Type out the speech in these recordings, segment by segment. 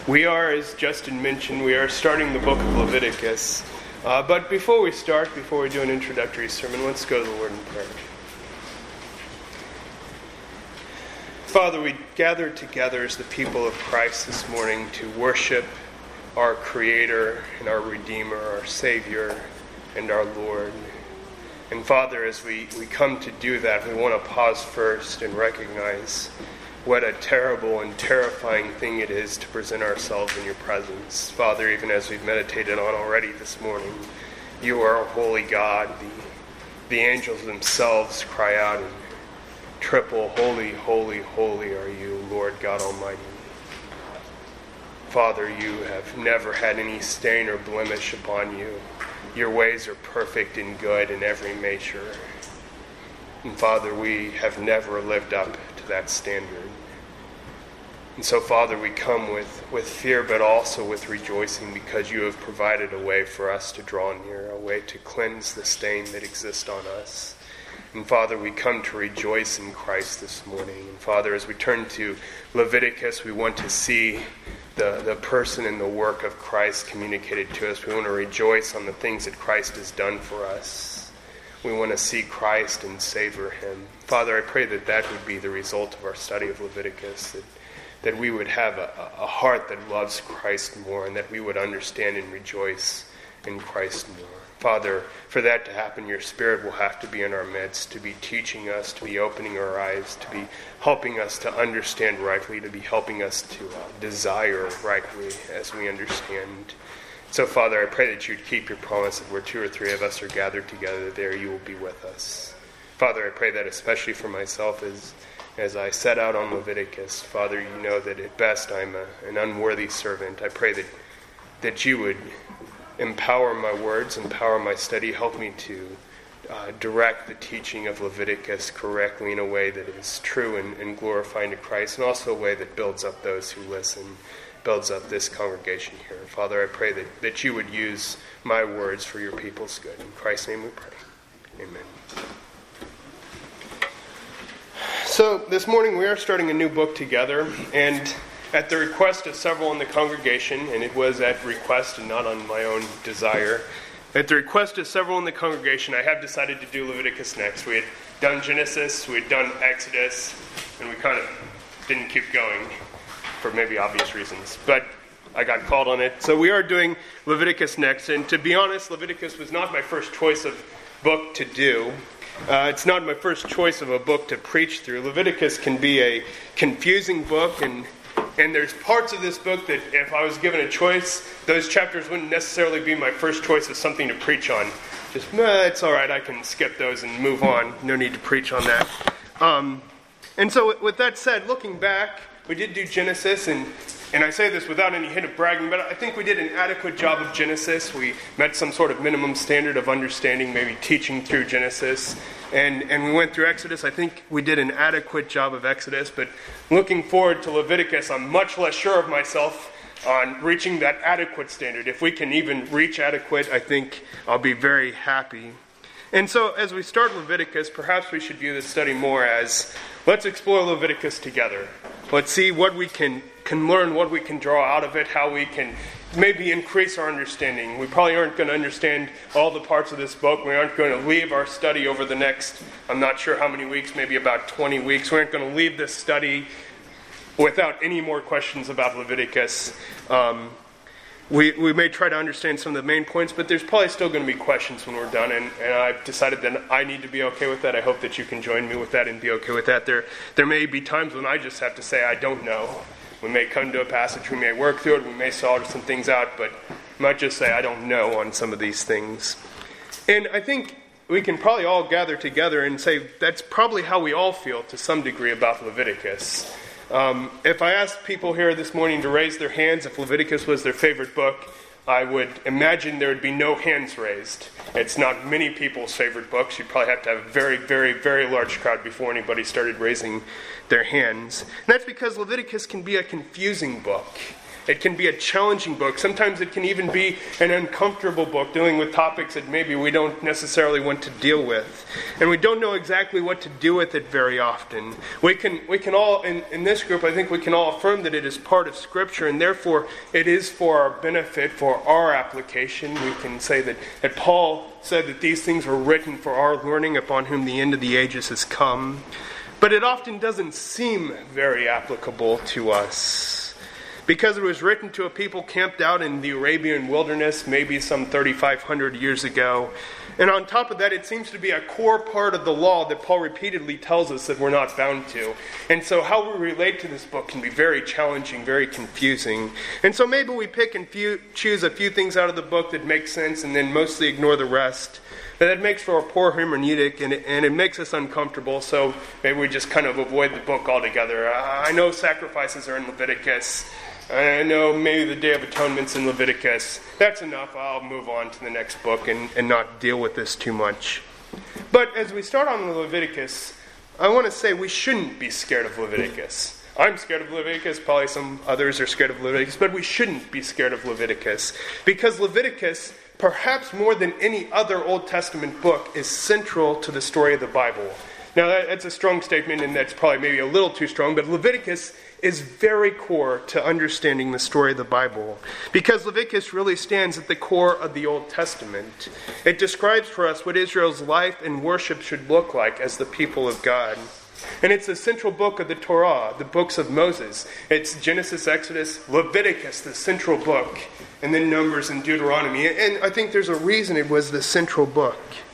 We are, as Justin mentioned, we are starting the book of Leviticus. But before we do an introductory sermon, let's go to the Lord in prayer. Father, we gather together as the people of Christ this morning to worship our Creator and our Redeemer, our Savior and our Lord. And Father, as we come to do that, we want to pause first and recognize what a terrible and terrifying thing it is to present ourselves in your presence. Father, even as we've meditated on already this morning, you are a holy God. The angels themselves cry out in triple, holy, holy, holy are you, Lord God Almighty. Father, you have never had any stain or blemish upon you. Your ways are perfect and good in every measure. And Father, we have never lived up to that standard. And so, Father, we come with fear, but also with rejoicing, because you have provided a way for us to draw near, a way to cleanse the stain that exists on us. And Father, we come to rejoice in Christ this morning. And Father, as we turn to Leviticus, we want to see the person and the work of Christ communicated to us. We want to rejoice on the things that Christ has done for us. We want to see Christ and savor him. Father, I pray that would be the result of our study of Leviticus, that we would have a heart that loves Christ more, and that we would understand and rejoice in Christ more. Father, for that to happen, your Spirit will have to be in our midst, to be teaching us, to be opening our eyes, to be helping us to understand rightly, to be helping us to desire rightly as we understand. So, Father, I pray that you'd keep your promise that where two or three of us are gathered together, there you will be with us. Father, I pray that especially for myself as I set out on Leviticus. Father, you know that at best I'm an unworthy servant. I pray that you would empower my words, empower my study, help me to direct the teaching of Leviticus correctly in a way that is true and glorifying to Christ, and also a way that builds up those who listen, builds up this congregation here. Father, I pray that you would use my words for your people's good. In Christ's name we pray. Amen. So this morning we are starting a new book together, and at the request of several in the congregation, and it was at request and not on my own desire, at the request of several in the congregation, I have decided to do Leviticus next. We had done Genesis, we had done Exodus, and we kind of didn't keep going for maybe obvious reasons. But I got called on it. So we are doing Leviticus next, and to be honest, Leviticus was not my first choice of book to do. It's not my first choice of a book to preach through. Leviticus can be a confusing book, and there's parts of this book that if I was given a choice, those chapters wouldn't necessarily be my first choice of something to preach on. Just, it's all right, I can skip those and move on. No need to preach on that. And so with that said, looking back, we did do Genesis, and I say this without any hint of bragging, but I think we did an adequate job of Genesis. We met some sort of minimum standard of understanding, maybe teaching through Genesis. And we went through Exodus. I think we did an adequate job of Exodus, but looking forward to Leviticus, I'm much less sure of myself on reaching that adequate standard. If we can even reach adequate, I think I'll be very happy. And so as we start Leviticus, perhaps we should view this study more as, let's explore Leviticus together. Let's see what we can learn, what we can draw out of it, how we can maybe increase our understanding. We probably aren't going to understand all the parts of this book. We aren't going to leave our study over the next, I'm not sure how many weeks, maybe about 20 weeks. We aren't going to leave this study without any more questions about Leviticus. We may try to understand some of the main points, but there's probably still going to be questions when we're done, and I've decided that I need to be okay with that. I hope that you can join me with that and be okay with that. There may be times when I just have to say, I don't know. We may come to a passage, we may work through it, we may solve some things out, but I might just say, I don't know on some of these things. And I think we can probably all gather together and say that's probably how we all feel to some degree about Leviticus. If I asked people here this morning to raise their hands if Leviticus was their favorite book, I would imagine there would be no hands raised. It's not many people's favorite books. You'd probably have to have a very, very, very large crowd before anybody started raising their hands. And that's because Leviticus can be a confusing book. It can be a challenging book. Sometimes it can even be an uncomfortable book dealing with topics that maybe we don't necessarily want to deal with. And we don't know exactly what to do with it very often. We can all, in this group, I think we can all affirm that it is part of Scripture, and therefore it is for our benefit, for our application. We can say that Paul said that these things were written for our learning, upon whom the end of the ages has come. But it often doesn't seem very applicable to us, because it was written to a people camped out in the Arabian wilderness maybe some 3,500 years ago. And on top of that, it seems to be a core part of the law that Paul repeatedly tells us that we're not bound to. And so how we relate to this book can be very challenging, very confusing. And so maybe we pick and choose a few things out of the book that make sense and then mostly ignore the rest. That makes for a poor hermeneutic, and it makes us uncomfortable, so maybe we just kind of avoid the book altogether. I know sacrifices are in Leviticus. I know maybe the Day of Atonement's in Leviticus. That's enough. I'll move on to the next book and not deal with this too much. But as we start on Leviticus, I want to say we shouldn't be scared of Leviticus. I'm scared of Leviticus. Probably some others are scared of Leviticus. But we shouldn't be scared of Leviticus, because Leviticus, perhaps more than any other Old Testament book, is central to the story of the Bible. Now, that's a strong statement, and that's probably maybe a little too strong, but Leviticus is very core to understanding the story of the Bible, because Leviticus really stands at the core of the Old Testament. It describes for us what Israel's life and worship should look like as the people of God. And it's the central book of the Torah, the books of Moses. It's Genesis, Exodus, Leviticus, the central book, and then Numbers and Deuteronomy. And I think there's a reason it was the central book.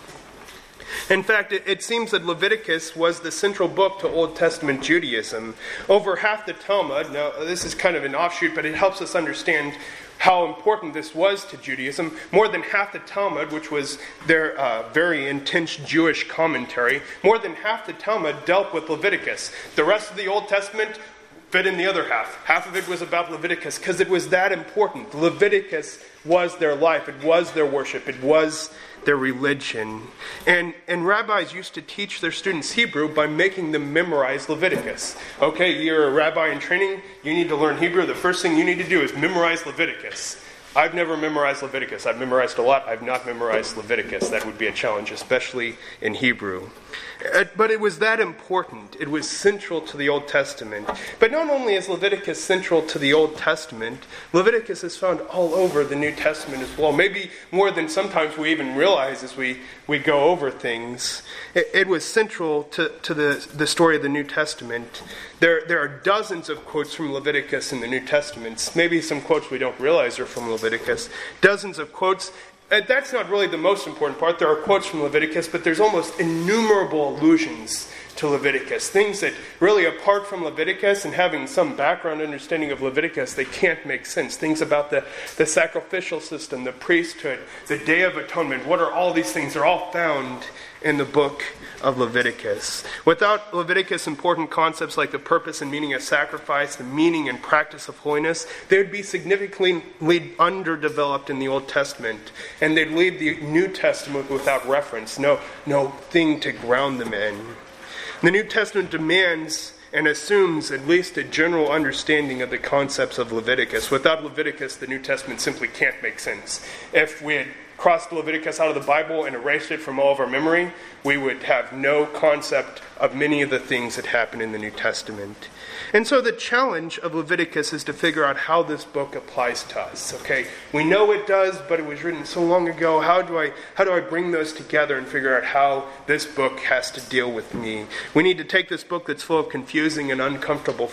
In fact, it seems that Leviticus was the central book to Old Testament Judaism. Over half the Talmud, now this is kind of an offshoot, but it helps us understand how important this was to Judaism. More than half the Talmud, which was their very intense Jewish commentary, more than half the Talmud dealt with Leviticus. The rest of the Old Testament fit in the other half. Half of it was about Leviticus, because it was that important. Leviticus was their life. It was their worship. It was their religion. And rabbis used to teach their students Hebrew by making them memorize Leviticus. Okay, you're a rabbi in training, you need to learn Hebrew. The first thing you need to do is memorize Leviticus. I've never memorized Leviticus. I've memorized a lot. I've not memorized Leviticus. That would be a challenge, especially in Hebrew. But it was that important. It was central to the Old Testament. But not only is Leviticus central to the Old Testament, Leviticus is found all over the New Testament as well. Maybe more than sometimes we even realize as we go over things. It was central to the story of the New Testament. There are dozens of quotes from Leviticus in the New Testament. Maybe some quotes we don't realize are from Leviticus. Dozens of quotes. That's not really the most important part. There are quotes from Leviticus, but there's almost innumerable allusions to Leviticus. Things that really, apart from Leviticus and having some background understanding of Leviticus, they can't make sense. Things about the sacrificial system, the priesthood, the Day of Atonement. What are all these things? They're all found in the book of Leviticus. Without Leviticus, important concepts like the purpose and meaning of sacrifice, the meaning and practice of holiness, they would be significantly underdeveloped in the Old Testament, and they'd leave the New Testament without reference, no thing to ground them in. The New Testament demands and assumes at least a general understanding of the concepts of Leviticus. Without Leviticus, the New Testament simply can't make sense. If we had crossed Leviticus out of the Bible and erased it from all of our memory, we would have no concept of many of the things that happen in the New Testament. And so the challenge of Leviticus is to figure out how this book applies to us. Okay, we know it does, but it was written so long ago. How do I bring those together and figure out how this book has to deal with me? We need to take this book that's full of confusing and uncomfortable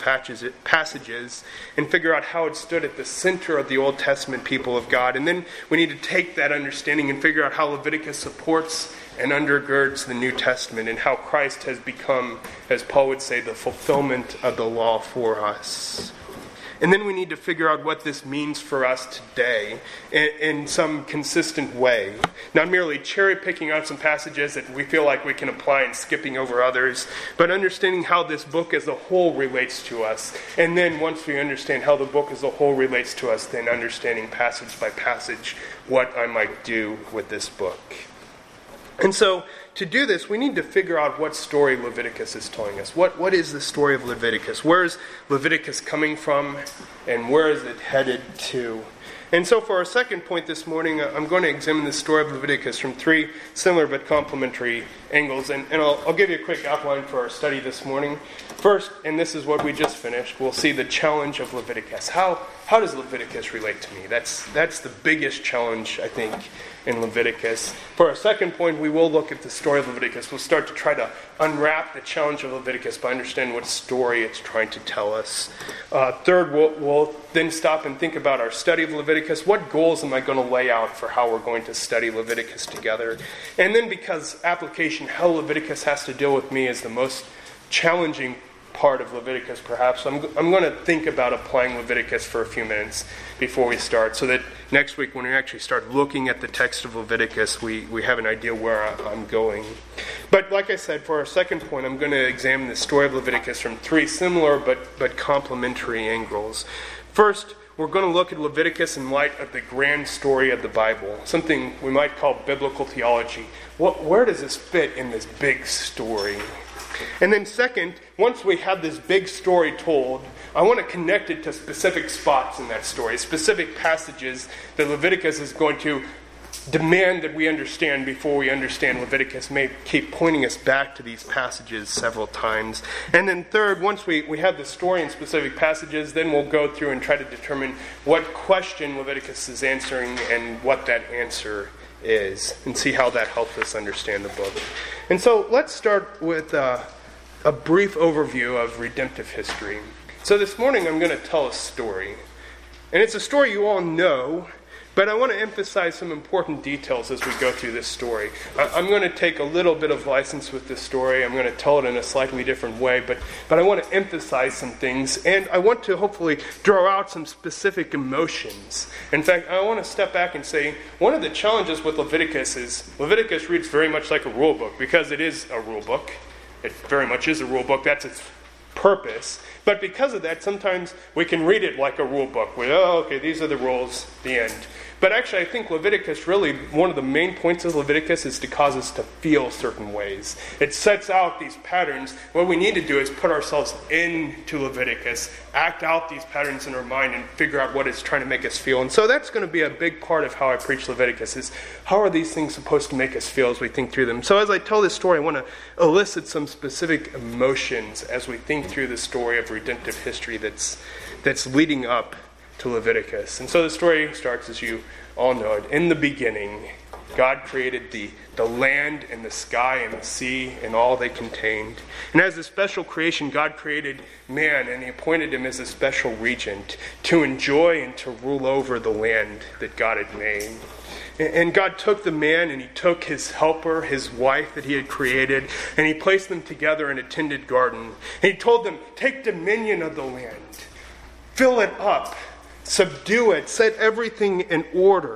passages and figure out how it stood at the center of the Old Testament people of God. And then we need to take that understanding and figure out how Leviticus supports and undergirds the New Testament, and how Christ has become, as Paul would say, the fulfillment of the law for us. And then we need to figure out what this means for us today in some consistent way. Not merely cherry picking out some passages that we feel like we can apply and skipping over others, but understanding how this book as a whole relates to us. And then once we understand how the book as a whole relates to us, then understanding passage by passage what I might do with this book. And so to do this, we need to figure out what story Leviticus is telling us. What is the story of Leviticus? Where is Leviticus coming from, and where is it headed to? And so for our second point this morning, I'm going to examine the story of Leviticus from three similar but complementary angles. And I'll give you a quick outline for our study this morning. First, and this is what we just finished, we'll see the challenge of Leviticus. How does Leviticus relate to me? That's the biggest challenge, I think, in Leviticus. For our second point, we will look at the story of Leviticus. We'll start to try to unwrap the challenge of Leviticus by understanding what story it's trying to tell us. Third, we'll then stop and think about our study of Leviticus. What goals am I going to lay out for how we're going to study Leviticus together? And then, because application, how Leviticus has to deal with me is the most challenging part of Leviticus, perhaps, I'm going to think about applying Leviticus for a few minutes before we start, so that next week when we actually start looking at the text of Leviticus, we have an idea where I'm going. But like I said, for our second point, I'm going to examine the story of Leviticus from three similar but complementary angles. First, we're going to look at Leviticus in light of the grand story of the Bible, something we might call biblical theology. Where does this fit in this big story? And then second, once we have this big story told, I want to connect it to specific spots in that story, specific passages that Leviticus is going to demand that we understand before we understand Leviticus. May keep pointing us back to these passages several times. And then third, once we have the story in specific passages, then we'll go through and try to determine what question Leviticus is answering and what that answer is, and see how that helps us understand the book. And so let's start with a brief overview of redemptive history. So this morning I'm going to tell a story. And it's a story you all know, but I want to emphasize some important details as we go through this story. I'm going to take a little bit of license with this story. I'm going to tell it in a slightly different way, but I want to emphasize some things, and I want to hopefully draw out some specific emotions. In fact, I want to step back and say one of the challenges with Leviticus is Leviticus reads very much like a rule book, because it is a rule book. It very much is a rule book. That's its purpose. But because of that, sometimes we can read it like a rule book. Okay, these are the rules, the end. But actually, I think Leviticus, really, one of the main points of Leviticus is to cause us to feel certain ways. It sets out these patterns. What we need to do is put ourselves into Leviticus, act out these patterns in our mind, and figure out what it's trying to make us feel. And so that's going to be a big part of how I preach Leviticus, is how are these things supposed to make us feel as we think through them. So as I tell this story, I want to elicit some specific emotions as we think through the story of redemptive history that's leading up to Leviticus. And so the story starts, as you all know it. In the beginning, God created the land and the sky and the sea and all they contained. And as a special creation, God created man, and he appointed him as a special regent to enjoy and to rule over the land that God had made. And God took the man, and he took his helper, his wife that he had created, and he placed them together in a tended garden. And he told them, take dominion of the land, fill it up, subdue it, set everything in order.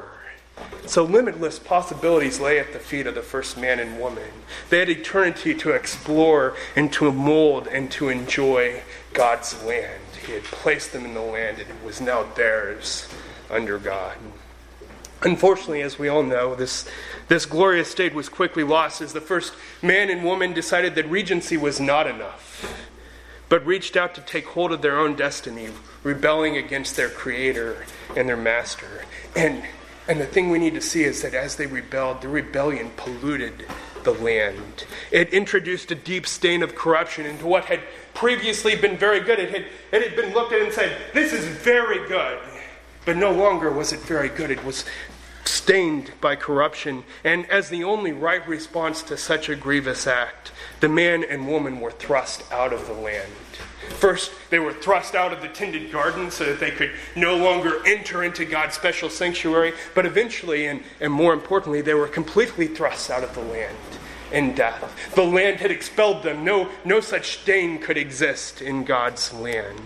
So limitless possibilities lay at the feet of the first man and woman. They had eternity to explore and to mold and to enjoy God's land. He had placed them in the land, and it was now theirs under God. Unfortunately, as we all know, this glorious state was quickly lost as the first man and woman decided that regency was not enough, but reached out to take hold of their own destiny, rebelling against their creator and their master. And the thing we need to see is that as they rebelled, the rebellion polluted the land. It introduced a deep stain of corruption into what had previously been very good. It had been looked at and said, this is very good. But no longer was it very good. It was stained by corruption. And as the only right response to such a grievous act, the man and woman were thrust out of the land. First, they were thrust out of the tended garden so that they could no longer enter into God's special sanctuary. But eventually, and more importantly, they were completely thrust out of the land in death. The land had expelled them. No such stain could exist in God's land.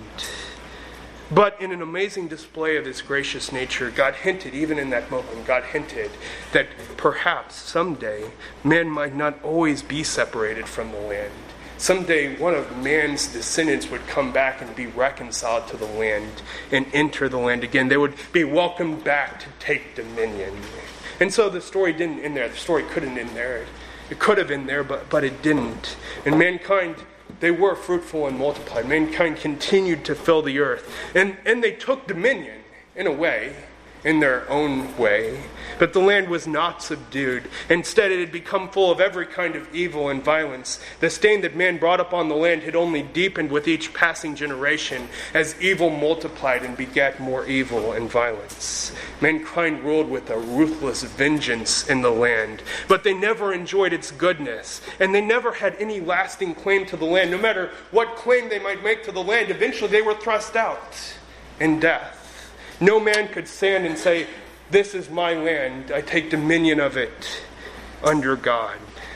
But in an amazing display of his gracious nature, God hinted, even in that moment, God hinted that perhaps someday man might not always be separated from the land. Someday one of man's descendants would come back and be reconciled to the land and enter the land again. They would be welcomed back to take dominion. And so the story didn't end there. The story couldn't end there. It could have been there, but it didn't. And mankind, they were fruitful and multiplied. Mankind continued to fill the earth. And they took dominion, in a way, in their own way. But the land was not subdued. Instead, it had become full of every kind of evil and violence. The stain that man brought upon the land had only deepened with each passing generation as evil multiplied and begat more evil and violence. Mankind ruled with a ruthless vengeance in the land. But they never enjoyed its goodness. And they never had any lasting claim to the land. No matter what claim they might make to the land, eventually they were thrust out in death. No man could stand and say, "This is my land, I take dominion of it under God."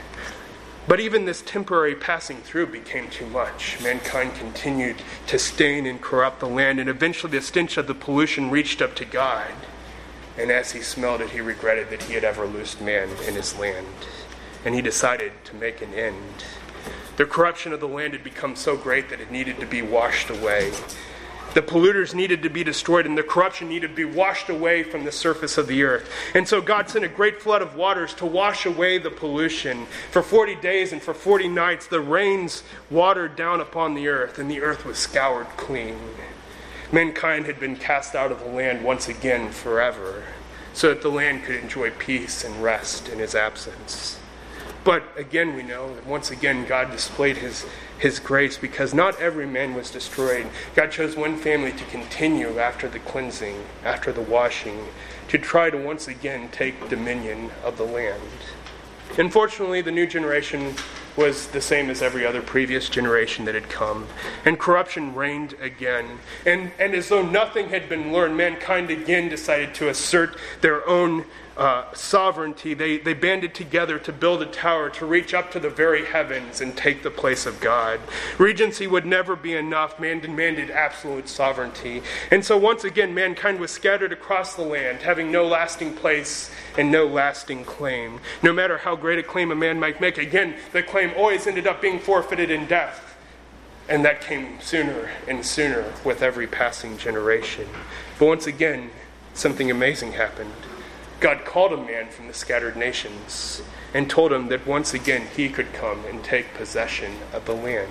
But even this temporary passing through became too much. Mankind continued to stain and corrupt the land, and eventually the stench of the pollution reached up to God. And as he smelled it, he regretted that he had ever loosed man in his land. And he decided to make an end. The corruption of the land had become so great that it needed to be washed away. The polluters needed to be destroyed, and the corruption needed to be washed away from the surface of the earth. And so God sent a great flood of waters to wash away the pollution. For 40 days and for 40 nights, the rains watered down upon the earth, and the earth was scoured clean. Mankind had been cast out of the land once again forever, so that the land could enjoy peace and rest in his absence. But again, we know that once again God displayed his grace, because not every man was destroyed. God chose one family to continue after the cleansing, after the washing, to try to once again take dominion of the land. Unfortunately, the new generation was the same as every other previous generation that had come. And corruption reigned again. And as though nothing had been learned, mankind again decided to assert their own sovereignty. They banded together to build a tower to reach up to the very heavens and take the place of God. Regency would never be enough. Man demanded absolute sovereignty. And so once again, mankind was scattered across the land, having no lasting place and no lasting claim. No matter how great a claim a man might make, again, the claim always ended up being forfeited in death. And that came sooner and sooner with every passing generation. But once again, something amazing happened. God called a man from the scattered nations and told him that once again he could come and take possession of the land.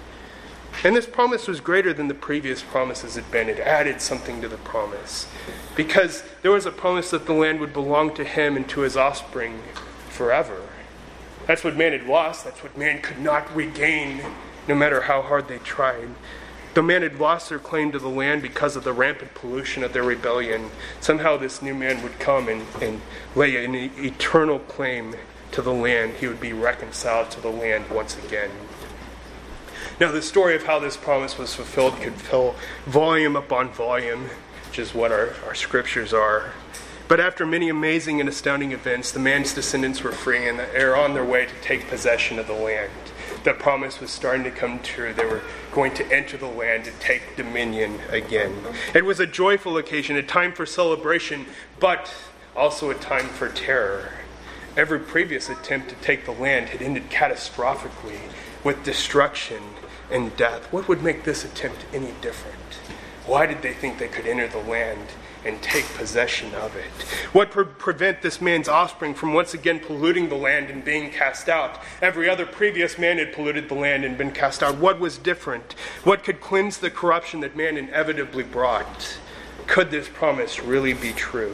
And this promise was greater than the previous promises had been. It added something to the promise, because there was a promise that the land would belong to him and to his offspring forever. That's what man had lost. That's what man could not regain, no matter how hard they tried. The man had lost their claim to the land because of the rampant pollution of their rebellion. Somehow this new man would come and lay an eternal claim to the land. He would be reconciled to the land once again. Now, the story of how this promise was fulfilled could fill volume upon volume, which is what our scriptures are. But after many amazing and astounding events, the man's descendants were free and they were on their way to take possession of the land. The promise was starting to come true. They were going to enter the land and take dominion again. It was a joyful occasion, a time for celebration, but also a time for terror. Every previous attempt to take the land had ended catastrophically with destruction and death. What would make this attempt any different? Why did they think they could enter the land and take possession of it? What would prevent this man's offspring from once again polluting the land and being cast out? Every other previous man had polluted the land and been cast out. What was different? What could cleanse the corruption that man inevitably brought? Could this promise really be true?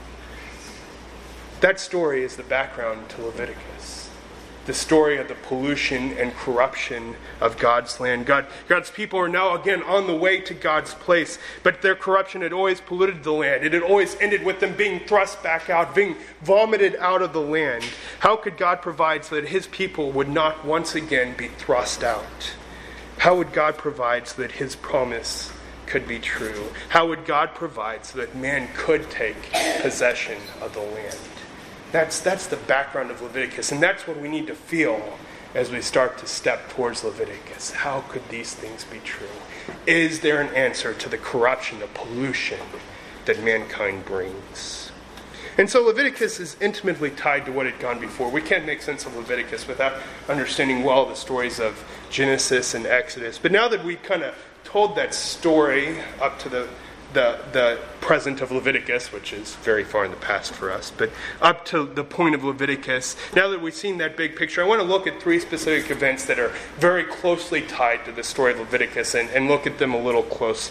That story is the background to Leviticus. The story of the pollution and corruption of God's land. God's people are now again on the way to God's place, but their corruption had always polluted the land. It had always ended with them being thrust back out, being vomited out of the land. How could God provide so that his people would not once again be thrust out? How would God provide so that his promise could be true? How would God provide so that man could take possession of the land? That's the background of Leviticus, and that's what we need to feel as we start to step towards Leviticus. How could these things be true? Is there an answer to the corruption, the pollution that mankind brings? And so Leviticus is intimately tied to what had gone before. We can't make sense of Leviticus without understanding well the stories of Genesis and Exodus. But now that we kind of told that story up to the the present of Leviticus, which is very far in the past for us, but up to the point of Leviticus. Now that we've seen that big picture, I want to look at three specific events that are very closely tied to the story of Leviticus and look at them a little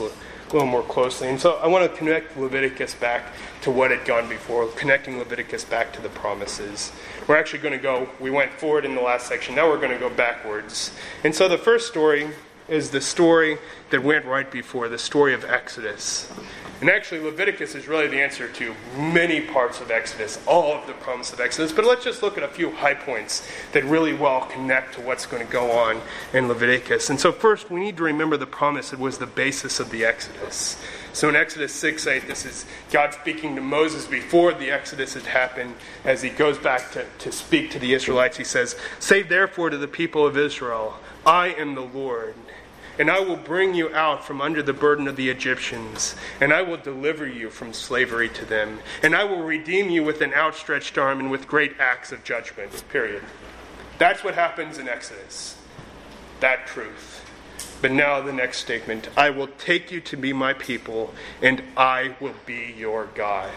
more closely. And so I want to connect Leviticus back to what had gone before, connecting Leviticus back to the promises. We're actually going to we went forward in the last section, now we're going to go backwards. And so the first story is the story that went right before, the story of Exodus. And actually, Leviticus is really the answer to many parts of Exodus, all of the promise of Exodus. But let's just look at a few high points that really well connect to what's going to go on in Leviticus. And so first, we need to remember the promise that was the basis of the Exodus. So in Exodus 6:8, this is God speaking to Moses before the Exodus had happened. As he goes back to speak to the Israelites, he says, "Say therefore to the people of Israel, I am the Lord. And I will bring you out from under the burden of the Egyptians, and I will deliver you from slavery to them. And I will redeem you with an outstretched arm and with great acts of judgment." Period. That's what happens in Exodus. That truth. But now the next statement. "I will take you to be my people, and I will be your God.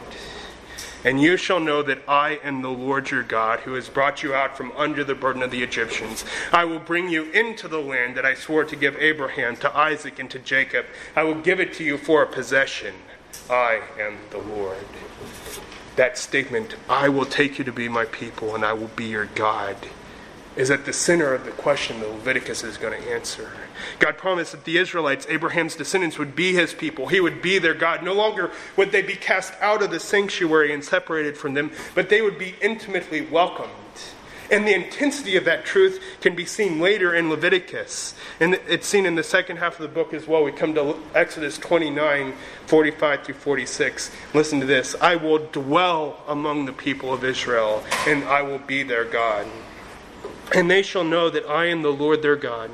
And you shall know that I am the Lord your God, who has brought you out from under the burden of the Egyptians. I will bring you into the land that I swore to give Abraham, to Isaac, and to Jacob. I will give it to you for a possession. I am the Lord." That statement, "I will take you to be my people, and I will be your God," is at the center of the question that Leviticus is going to answer. God promised that the Israelites, Abraham's descendants, would be his people. He would be their God. No longer would they be cast out of the sanctuary and separated from them, but they would be intimately welcomed. And the intensity of that truth can be seen later in Leviticus. And it's seen in the second half of the book as well. We come to Exodus 29, 45 through 46. Listen to this. "I will dwell among the people of Israel, and I will be their God. And they shall know that I am the Lord their God,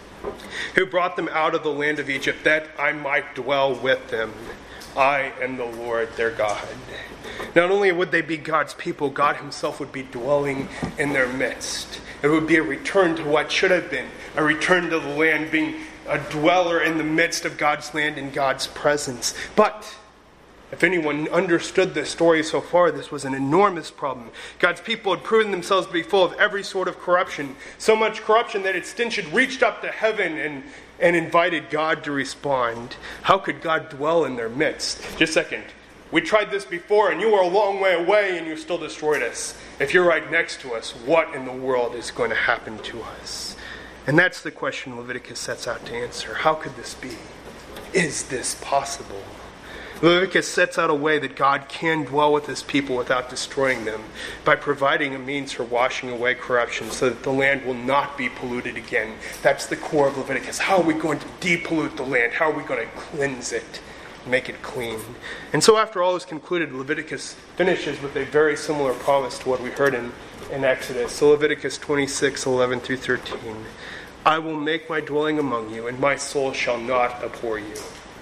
who brought them out of the land of Egypt, that I might dwell with them. I am the Lord their God." Not only would they be God's people, God himself would be dwelling in their midst. It would be a return to what should have been, a return to the land, being a dweller in the midst of God's land in God's presence. But if anyone understood this story so far, this was an enormous problem. God's people had proven themselves to be full of every sort of corruption. So much corruption that its stench had reached up to heaven and invited God to respond. How could God dwell in their midst? Just a second. We tried this before and you were a long way away and you still destroyed us. If you're right next to us, what in the world is going to happen to us? And that's the question Leviticus sets out to answer. How could this be? Is this possible? Leviticus sets out a way that God can dwell with his people without destroying them by providing a means for washing away corruption so that the land will not be polluted again. That's the core of Leviticus. How are we going to depollute the land? How are we going to cleanse it, make it clean? And so after all is concluded, Leviticus finishes with a very similar promise to what we heard in Exodus. So Leviticus 26, 11 through 13. "I will make my dwelling among you, and my soul shall not abhor you.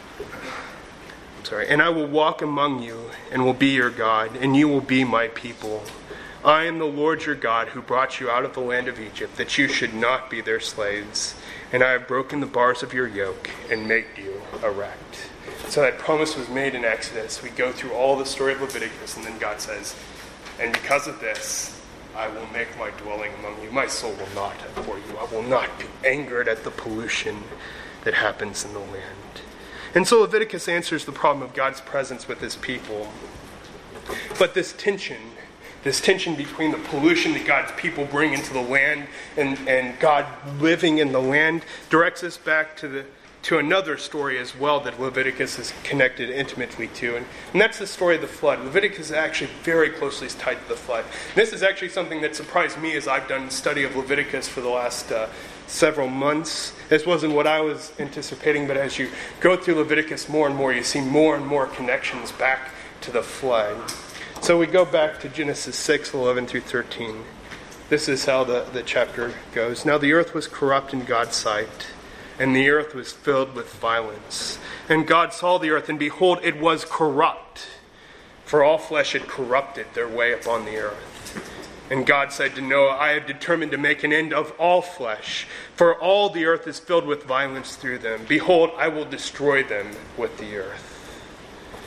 And I will walk among you and will be your God, and you will be my people. I am the Lord your God who brought you out of the land of Egypt, that you should not be their slaves. And I have broken the bars of your yoke and made you erect." So that promise was made in Exodus. We go through all the story of Leviticus, and then God says, "And because of this, I will make my dwelling among you. My soul will not abhor you. I will not be angered at the pollution that happens in the land." And so Leviticus answers the problem of God's presence with his people. But this tension between the pollution that God's people bring into the land and God living in the land directs us back to another story as well that Leviticus is connected intimately to. And that's the story of the flood. Leviticus is actually very closely tied to the flood. And this is actually something that surprised me as I've done study of Leviticus for the last several months. This wasn't what I was anticipating, but as you go through Leviticus more and more, you see more and more connections back to the flood. So we go back to Genesis 6, 11 through 13. This is how the chapter goes. "Now the earth was corrupt in God's sight, and the earth was filled with violence. And God saw the earth, and behold, it was corrupt, for all flesh had corrupted their way upon the earth. And God said to Noah, I have determined to make an end of all flesh, for all the earth is filled with violence through them. Behold, I will destroy them with the earth."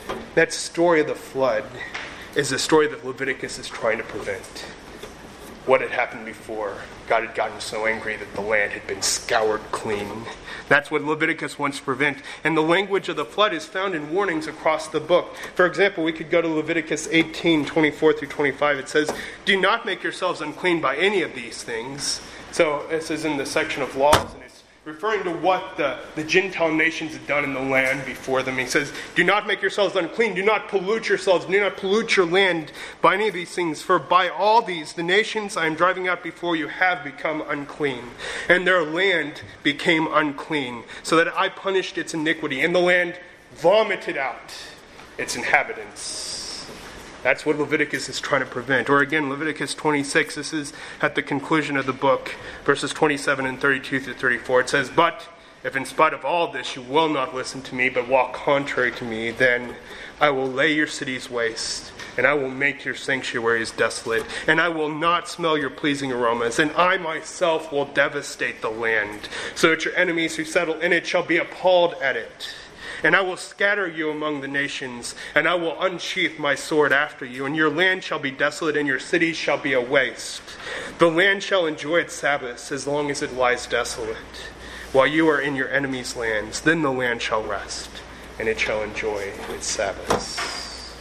That story of the flood is the story that Leviticus is trying to prevent. What had happened before? God had gotten so angry that the land had been scoured clean. That's what Leviticus wants to prevent. And the language of the flood is found in warnings across the book. For example, we could go to Leviticus 18, 24 through 25. It says, "Do not make yourselves unclean by any of these things." So this is in the section of laws, and it's referring to what the Gentile nations had done in the land before them. He says, "Do not make yourselves unclean. Do not pollute yourselves. Do not pollute your land by any of these things. For by all these, the nations I am driving out before you have become unclean. And their land became unclean, so that I punished its iniquity. And the land vomited out its inhabitants." That's what Leviticus is trying to prevent. Or again, Leviticus 26, this is at the conclusion of the book, verses 27 and 32 through 34. It says, "But if in spite of all this you will not listen to me, but walk contrary to me, then I will lay your cities waste, and I will make your sanctuaries desolate, and I will not smell your pleasing aromas, and I myself will devastate the land, so that your enemies who settle in it shall be appalled at it. And I will scatter you among the nations, and I will unsheath my sword after you, and your land shall be desolate, and your cities shall be a waste. The land shall enjoy its Sabbaths as long as it lies desolate, while you are in your enemies' lands. Then the land shall rest, and it shall enjoy its Sabbaths."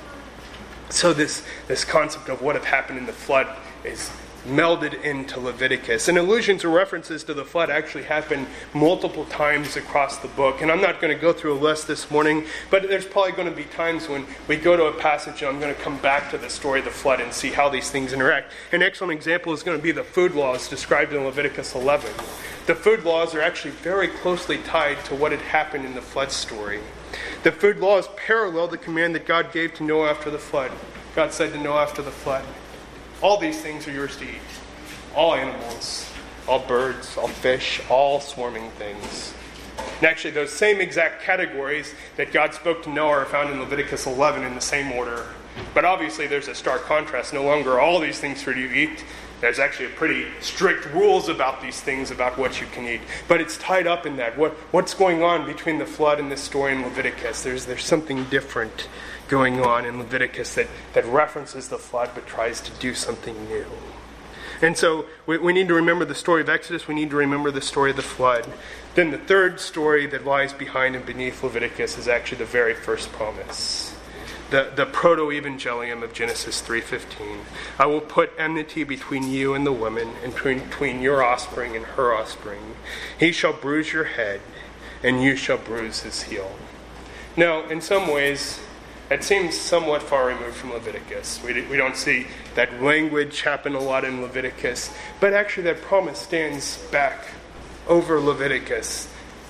So this concept of what had happened in the flood is melded into Leviticus. And allusions or references to the flood actually happen multiple times across the book. And I'm not going to go through a list this morning, but there's probably going to be times when we go to a passage and I'm going to come back to the story of the flood and see how these things interact. An excellent example is going to be the food laws described in Leviticus 11. The food laws are actually very closely tied to what had happened in the flood story. The food laws parallel the command that God gave to Noah after the flood. God said to Noah after the flood, "All these things are yours to eat. All animals, all birds, all fish, all swarming things." And actually, those same exact categories that God spoke to Noah are found in Leviticus 11 in the same order. But obviously, there's a stark contrast. No longer are all these things for you to eat. There's actually a pretty strict rules about these things, about what you can eat. But it's tied up in that. What's going on between the flood and this story in Leviticus? There's something different going on in Leviticus that references the flood but tries to do something new. And so we need to remember the story of Exodus. We need to remember the story of the flood. Then the third story that lies behind and beneath Leviticus is actually the very first promise. The proto-evangelium of Genesis 3:15. "I will put enmity between you and the woman, and between your offspring and her offspring. He shall bruise your head, and you shall bruise his heel." Now, in some ways, it seems somewhat far removed from Leviticus. We don't see that language happen a lot in Leviticus. But actually that promise stands back over Leviticus.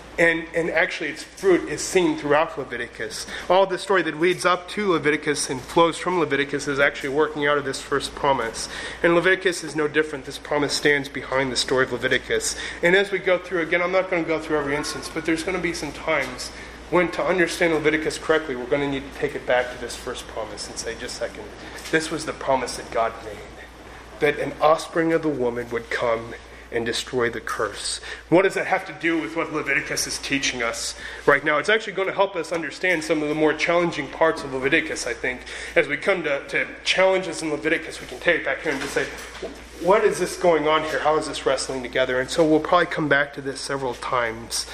And actually its fruit is seen throughout Leviticus. All the story that leads up to Leviticus and flows from Leviticus is actually working out of this first promise. And Leviticus is no different. This promise stands behind the story of Leviticus. And as we go through, again, I'm not going to go through every instance, but there's going to be some times when, to understand Leviticus correctly, we're going to need to take it back to this first promise and say, just a second, this was the promise that God made, that an offspring of the woman would come and destroy the curse. What does that have to do with what Leviticus is teaching us right now? It's actually going to help us understand some of the more challenging parts of Leviticus, I think. As we come to challenges in Leviticus, we can take it back here and just say, what is this going on here? How is this wrestling together? And so we'll probably come back to this several times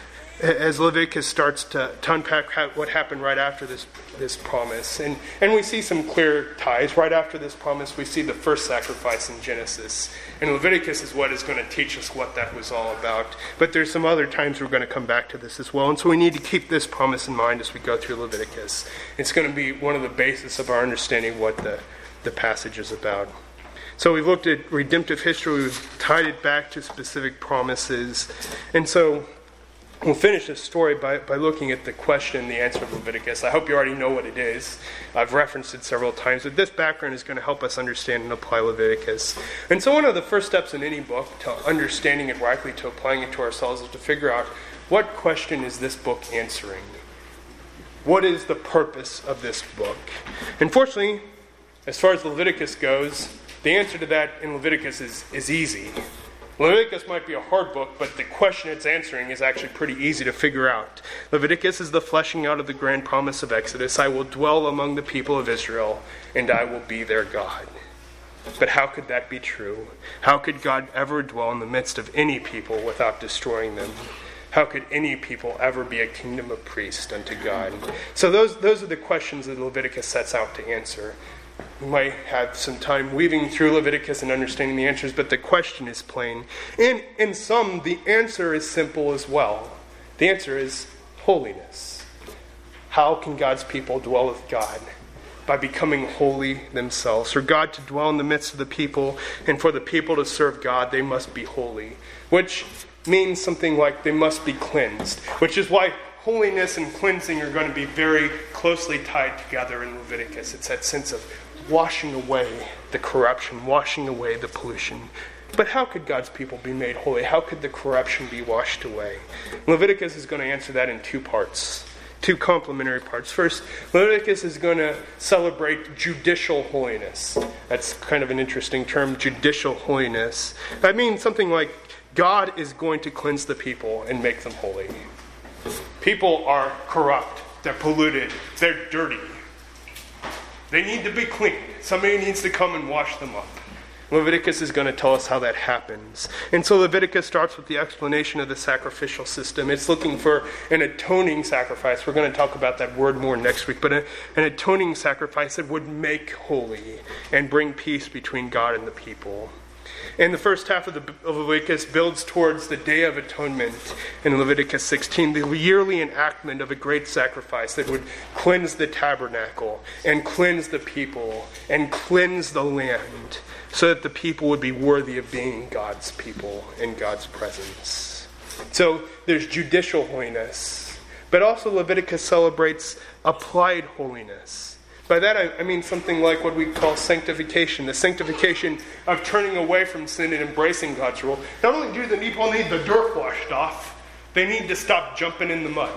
as Leviticus starts to unpack what happened right after this promise. And we see some clear ties. Right after this promise, we see the first sacrifice in Genesis. And Leviticus is what is going to teach us what that was all about. But there's some other times we're going to come back to this as well. And so we need to keep this promise in mind as we go through Leviticus. It's going to be one of the basis of our understanding what the passage is about. So we've looked at redemptive history. We've tied it back to specific promises. And so we'll finish this story by looking at the question and the answer of Leviticus. I hope you already know what it is. I've referenced it several times, but this background is going to help us understand and apply Leviticus. And so one of the first steps in any book to understanding it rightly, to applying it to ourselves, is to figure out what question is this book answering? What is the purpose of this book? Unfortunately, as far as Leviticus goes, the answer to that in Leviticus is easy. Leviticus might be a hard book, but the question it's answering is actually pretty easy to figure out. Leviticus is the fleshing out of the grand promise of Exodus. I will dwell among the people of Israel, and I will be their God. But how could that be true? How could God ever dwell in the midst of any people without destroying them? How could any people ever be a kingdom of priests unto God? So those are the questions that Leviticus sets out to answer. We might have some time weaving through Leviticus and understanding the answers, but the question is plain. And in some, the answer is simple as well. The answer is holiness. How can God's people dwell with God? By becoming holy themselves. For God to dwell in the midst of the people, and for the people to serve God, they must be holy. Which means something like they must be cleansed. Which is why holiness and cleansing are going to be very closely tied together in Leviticus. It's that sense of washing away the corruption, washing away the pollution. But how could God's people be made holy? How could the corruption be washed away? Leviticus is going to answer that in two parts. Two complementary parts. First, Leviticus is going to celebrate judicial holiness. That's kind of an interesting term, judicial holiness. That means something like God is going to cleanse the people and make them holy. People are corrupt. They're polluted. They're dirty. They need to be cleaned. Somebody needs to come and wash them up. Leviticus is going to tell us how that happens. And so Leviticus starts with the explanation of the sacrificial system. It's looking for an atoning sacrifice. We're going to talk about that word more next week. But an atoning sacrifice that would make holy and bring peace between God and the people. And the first half of Leviticus builds towards the Day of Atonement in Leviticus 16, the yearly enactment of a great sacrifice that would cleanse the tabernacle and cleanse the people and cleanse the land so that the people would be worthy of being God's people in God's presence. So there's judicial holiness, but also Leviticus celebrates applied holiness. By that I mean something like what we call sanctification, the sanctification of turning away from sin and embracing God's rule. Not only do the people need the dirt washed off, they need to stop jumping in the mud.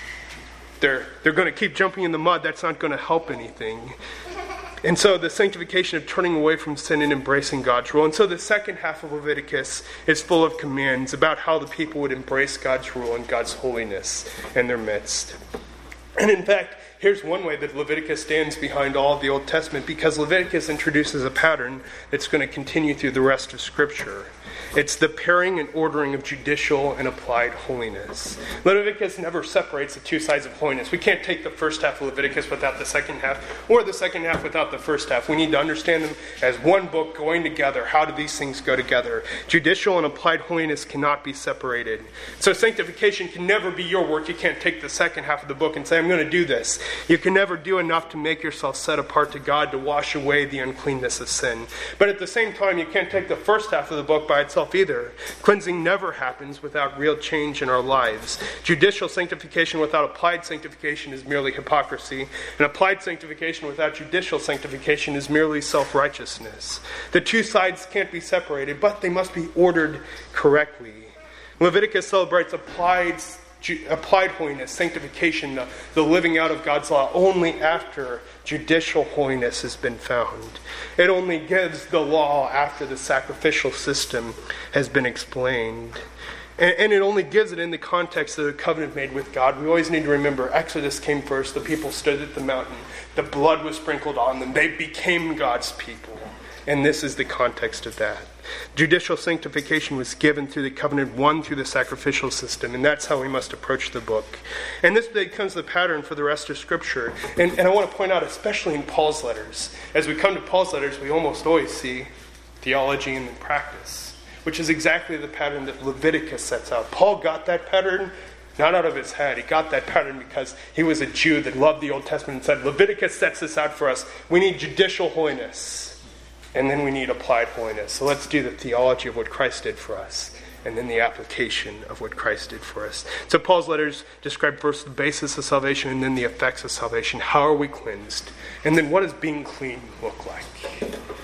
They're going to keep jumping in the mud. That's not going to help anything. And so the sanctification of turning away from sin and embracing God's rule. And so the second half of Leviticus is full of commands about how the people would embrace God's rule and God's holiness in their midst. And in fact, here's one way that Leviticus stands behind all of the Old Testament, because Leviticus introduces a pattern that's going to continue through the rest of Scripture. It's the pairing and ordering of judicial and applied holiness. Leviticus never separates the two sides of holiness. We can't take the first half of Leviticus without the second half, or the second half without the first half. We need to understand them as one book going together. How do these things go together? Judicial and applied holiness cannot be separated. So sanctification can never be your work. You can't take the second half of the book and say, I'm going to do this. You can never do enough to make yourself set apart to God to wash away the uncleanness of sin. But at the same time, you can't take the first half of the book by itself either. Cleansing never happens without real change in our lives. Judicial sanctification without applied sanctification is merely hypocrisy, and applied sanctification without judicial sanctification is merely self-righteousness. The two sides can't be separated, but they must be ordered correctly. Leviticus celebrates applied holiness, sanctification, the living out of God's law, only after judicial holiness has been found. It only gives the law after the sacrificial system has been explained. And it only gives it in the context of the covenant made with God. We always need to remember, Exodus came first. The people stood at the mountain. The blood was sprinkled on them. They became God's people. And this is the context of that. Judicial sanctification was given through the covenant, one through the sacrificial system, and that's how we must approach the book. And this becomes the pattern for the rest of Scripture. And I want to point out, especially in Paul's letters, as we come to Paul's letters, we almost always see theology and then practice, which is exactly the pattern that Leviticus sets out. Paul got that pattern not out of his head. He got that pattern because he was a Jew that loved the Old Testament and said, Leviticus sets this out for us. We need judicial holiness. And then we need applied holiness. So let's do the theology of what Christ did for us, and then the application of what Christ did for us. So Paul's letters describe first the basis of salvation and then the effects of salvation. How are we cleansed? And then what does being clean look like?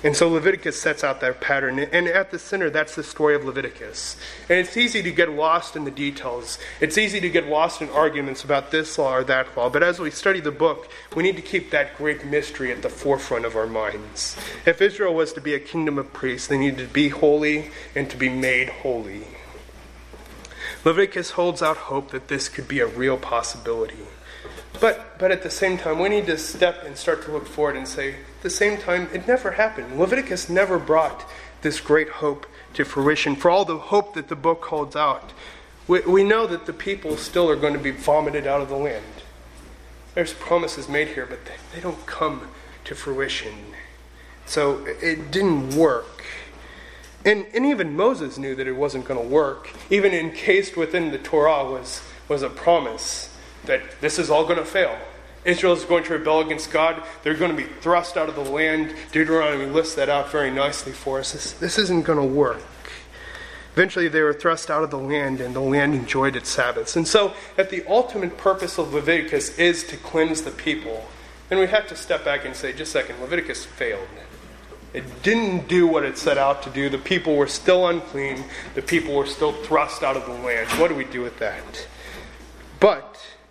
And so Leviticus sets out that pattern. And at the center, that's the story of Leviticus. And it's easy to get lost in the details. It's easy to get lost in arguments about this law or that law. But as we study the book, we need to keep that great mystery at the forefront of our minds. If Israel was to be a kingdom of priests, they needed to be holy and to be made holy. Leviticus holds out hope that this could be a real possibility. But at the same time, we need to step and start to look forward and say, at the same time, it never happened. Leviticus never brought this great hope to fruition. For all the hope that the book holds out, we know that the people still are going to be vomited out of the land. There's promises made here, but they don't come to fruition. So it didn't work. And even Moses knew that it wasn't going to work. Even encased within the Torah was a promise that this is all going to fail. Israel is going to rebel against God. They're going to be thrust out of the land. Deuteronomy lists that out very nicely for us. This isn't going to work. Eventually they were thrust out of the land, and the land enjoyed its Sabbaths. And so, if the ultimate purpose of Leviticus is to cleanse the people, then we have to step back and say, just a second, Leviticus failed. It didn't do what it set out to do. The people were still unclean. The people were still thrust out of the land. What do we do with that? But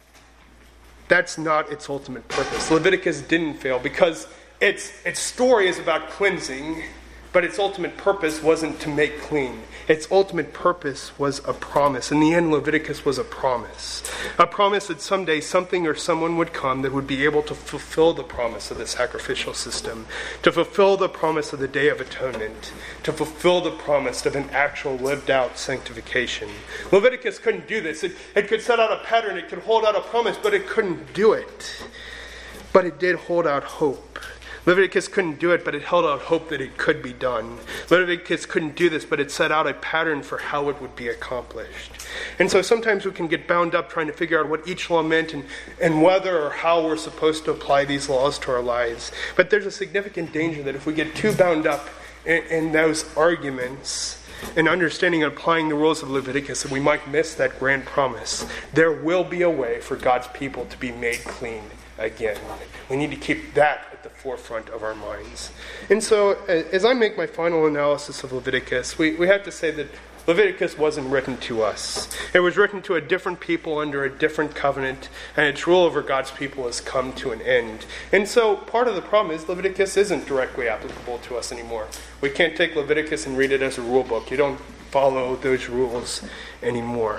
that's not its ultimate purpose. Leviticus didn't fail because its story is about cleansing, but its ultimate purpose wasn't to make clean. Its ultimate purpose was a promise. In the end, Leviticus was a promise. A promise that someday something or someone would come that would be able to fulfill the promise of the sacrificial system, to fulfill the promise of the Day of Atonement, to fulfill the promise of an actual lived-out sanctification. Leviticus couldn't do this. It could set out a pattern, it could hold out a promise, but it couldn't do it. But it did hold out hope. Leviticus couldn't do it, but it held out hope that it could be done. Leviticus couldn't do this, but it set out a pattern for how it would be accomplished. And so sometimes we can get bound up trying to figure out what each law meant and whether or how we're supposed to apply these laws to our lives. But there's a significant danger that if we get too bound up in those arguments and understanding and applying the rules of Leviticus, that we might miss that grand promise. There will be a way for God's people to be made clean again. We need to keep that at the forefront of our minds. And so, as I make my final analysis of Leviticus, we have to say that Leviticus wasn't written to us. It was written to a different people under a different covenant, and its rule over God's people has come to an end. And so, part of the problem is Leviticus isn't directly applicable to us anymore. We can't take Leviticus and read it as a rule book. You don't follow those rules anymore.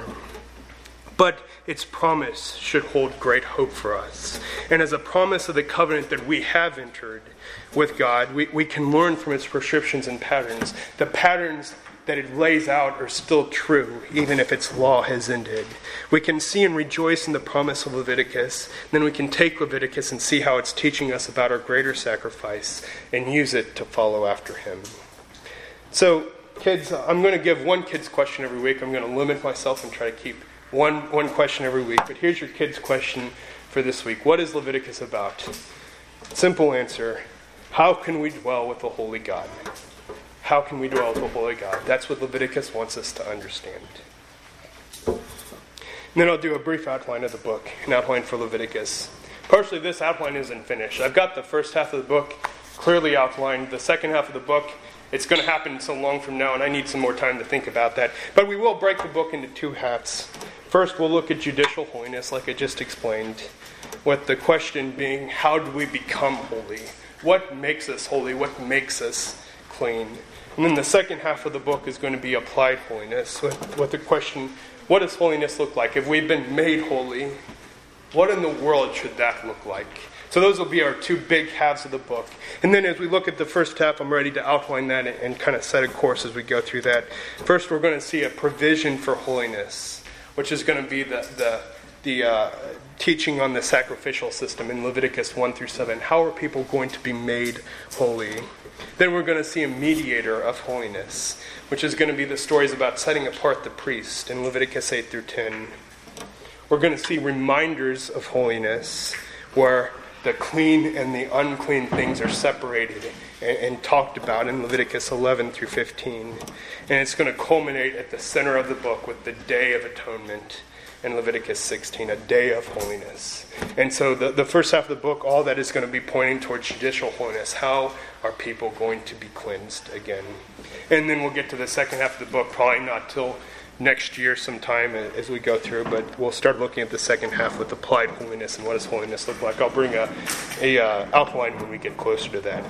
But its promise should hold great hope for us. And as a promise of the covenant that we have entered with God, we can learn from its prescriptions and patterns. The patterns that it lays out are still true, even if its law has ended. We can see and rejoice in the promise of Leviticus. Then we can take Leviticus and see how it's teaching us about our greater sacrifice and use it to follow after him. So, kids, I'm going to give one kid's question every week. I'm going to limit myself and try to keep one question every week. But here's your kid's question for this week. What is Leviticus about? Simple answer. How can we dwell with the holy God? How can we dwell with the holy God? That's what Leviticus wants us to understand. And then I'll do a brief outline of the book, an outline for Leviticus. Partially, this outline isn't finished. I've got the first half of the book clearly outlined. The second half of the book, it's going to happen so long from now, and I need some more time to think about that. But we will break the book into two halves. First, we'll look at judicial holiness, like I just explained, with the question being, how do we become holy? What makes us holy? What makes us clean? And then the second half of the book is going to be applied holiness, with the question, what does holiness look like? If we've been made holy, what in the world should that look like? So those will be our two big halves of the book. And then as we look at the first half, I'm ready to outline that and kind of set a course as we go through that. First, we're going to see a provision for holiness, which is going to be the teaching on the sacrificial system in Leviticus 1 through 7. How are people going to be made holy? Then we're going to see a mediator of holiness, which is going to be the stories about setting apart the priest in Leviticus 8 through 10. We're going to see reminders of holiness, where the clean and the unclean things are separated and talked about in Leviticus 11 through 15. And it's going to culminate at the center of the book with the Day of Atonement, and Leviticus 16, a day of holiness. And so the first half of the book, all that is going to be pointing towards judicial holiness. How are people going to be cleansed again? And then we'll get to the second half of the book, probably not till next year sometime as we go through, but we'll start looking at the second half with applied holiness and what does holiness look like. I'll bring a outline when we get closer to that.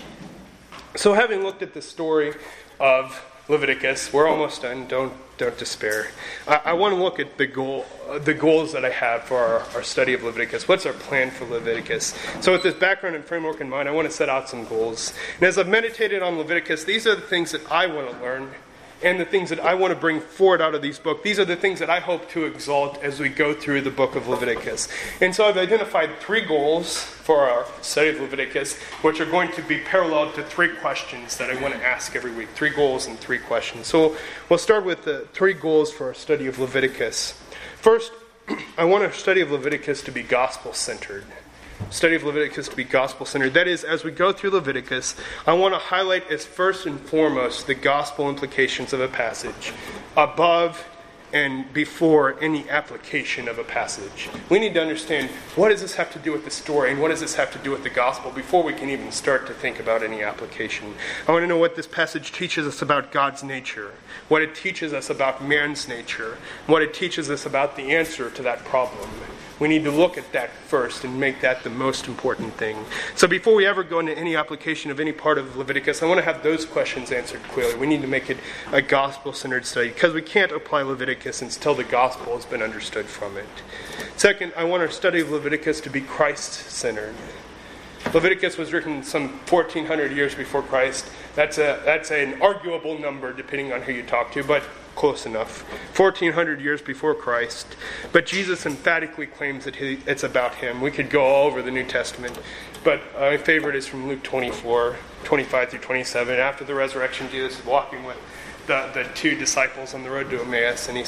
So having looked at the story of Leviticus, we're almost done. Don't despair. I want to look at the goals that I have for our study of Leviticus. What's our plan for Leviticus? So with this background and framework in mind, I want to set out some goals. And as I've meditated on Leviticus, these are the things that I want to learn and the things that I want to bring forward out of these books. These are the things that I hope to exalt as we go through the book of Leviticus. And so I've identified 3 goals for our study of Leviticus, which are going to be parallel to 3 questions that I want to ask every week. 3 goals and 3 questions. So we'll start with the 3 goals for our study of Leviticus. First, I want our study of Leviticus to be gospel-centered. Study of Leviticus to be gospel-centered. That is, as we go through Leviticus, I want to highlight as first and foremost the gospel implications of a passage above and before any application of a passage. We need to understand, what does this have to do with the story and what does this have to do with the gospel before we can even start to think about any application. I want to know what this passage teaches us about God's nature, what it teaches us about man's nature, what it teaches us about the answer to that problem. We need to look at that first and make that the most important thing. So before we ever go into any application of any part of Leviticus, I want to have those questions answered clearly. We need to make it a gospel-centered study because we can't apply Leviticus until the gospel has been understood from it. Second, I want our study of Leviticus to be Christ-centered. Leviticus was written some 1,400 years before Christ. That's an arguable number depending on who you talk to, but close enough. 1,400 years before Christ. But Jesus emphatically claims that it's about him. We could go all over the New Testament, but my favorite is from Luke 24, 25 through 27. After the resurrection, Jesus is walking with the 2 disciples on the road to Emmaus, and he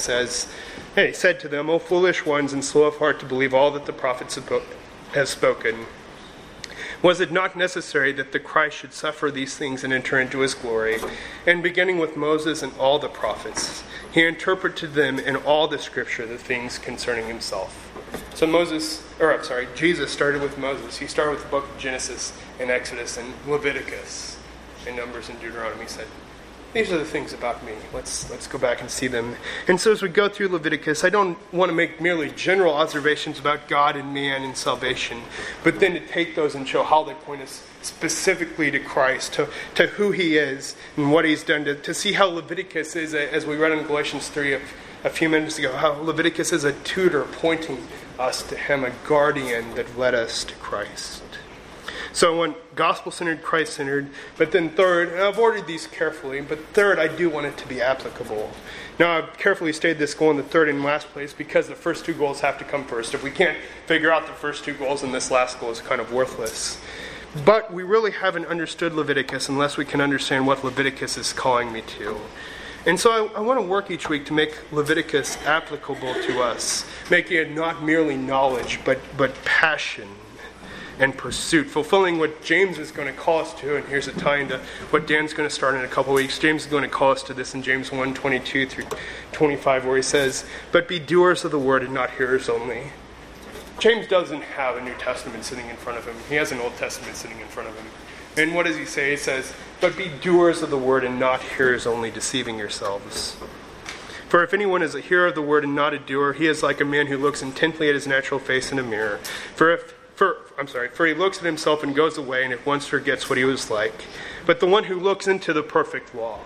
said to them, "O foolish ones, and slow of heart to believe all that the prophets have spoken. Was it not necessary that the Christ should suffer these things and enter into his glory? And beginning with Moses and all the prophets, he interpreted to them in all the scripture the things concerning himself." So Jesus started with Moses. He started with the book of Genesis and Exodus and Leviticus and Numbers and Deuteronomy. He said, these are the things about me. Let's go back and see them. And so as we go through Leviticus, I don't want to make merely general observations about God and man and salvation, but then to take those and show how they point us specifically to Christ, to who he is and what he's done, to see how Leviticus is, as we read in Galatians 3 a few minutes ago, how Leviticus is a tutor pointing us to him, a guardian that led us to Christ. So I want gospel-centered, Christ-centered. But then third, and I've ordered these carefully, but third, I do want it to be applicable. Now, I've carefully stated this goal in the third and last place because the first 2 goals have to come first. If we can't figure out the first 2 goals, then this last goal is kind of worthless. But we really haven't understood Leviticus unless we can understand what Leviticus is calling me to. And so I want to work each week to make Leviticus applicable to us, making it not merely knowledge, but passion and pursuit, fulfilling what James is going to call us to. And here's a tie into what Dan's going to start in a couple weeks. James is going to call us to this in James 1, 22 through 25, where he says, "But be doers of the word and not hearers only." James doesn't have a New Testament sitting in front of him. He has an Old Testament sitting in front of him. And what does he say? He says, "But be doers of the word and not hearers only, deceiving yourselves. For if anyone is a hearer of the word and not a doer, he is like a man who looks intently at his natural face in a mirror. For he looks at himself and goes away and at once forgets what he was like. But the one who looks into the perfect law,"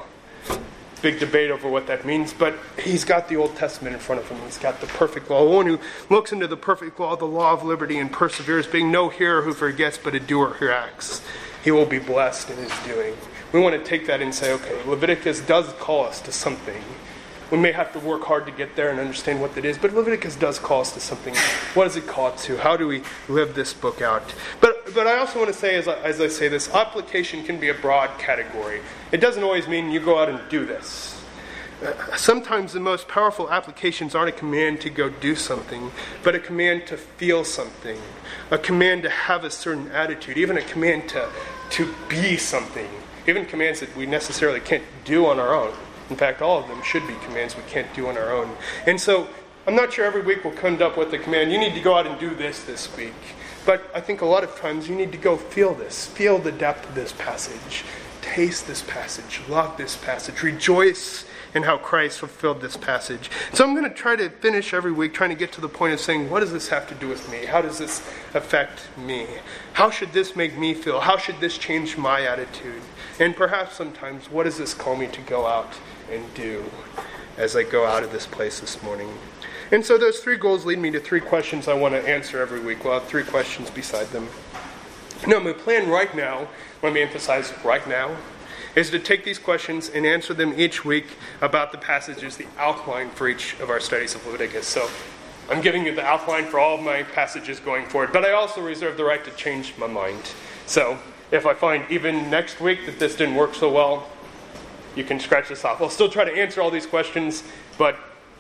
big debate over what that means, but he's got the Old Testament in front of him. He's got the perfect law. The one who looks into the perfect law, the law of liberty, and perseveres, being no hearer who forgets, but a doer who acts, he will be blessed in his doing. We want to take that and say, okay, Leviticus does call us to something. We may have to work hard to get there and understand what that is, but Leviticus does call us to something. What does it call us to? How do we live this book out? But I also want to say, as I say this, application can be a broad category. It doesn't always mean you go out and do this. Sometimes the most powerful applications aren't a command to go do something, but a command to feel something, a command to have a certain attitude, even a command to be something, even commands that we necessarily can't do on our own. In fact, all of them should be commands we can't do on our own. And so I'm not sure every week we'll end up with the command, you need to go out and do this week. But I think a lot of times you need to go feel this. Feel the depth of this passage. Taste this passage. Love this passage. Rejoice in how Christ fulfilled this passage. So I'm going to try to finish every week trying to get to the point of saying, what does this have to do with me? How does this affect me? How should this make me feel? How should this change my attitude? And perhaps sometimes, what does this call me to go out and do as I go out of this place this morning? And so those three goals lead me to three questions I want to answer every week. We'll have three questions beside them. Now, my plan right now, let me emphasize right now, is to take these questions and answer them each week about the passages, the outline for each of our studies of Leviticus. So I'm giving you the outline for all of my passages going forward, but I also reserve the right to change my mind. So if I find even next week that this didn't work so well, you can scratch this off. I'll still try to answer all these questions, but